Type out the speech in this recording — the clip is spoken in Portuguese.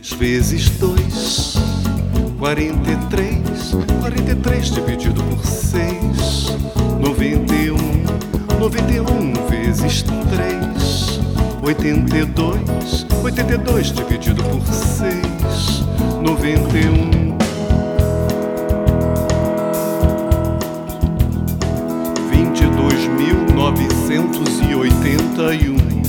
vezes 2, 43. 43 dividido por 6, 91. 91 vezes 3, 82. 82 dividido por 6, 91. 22.981.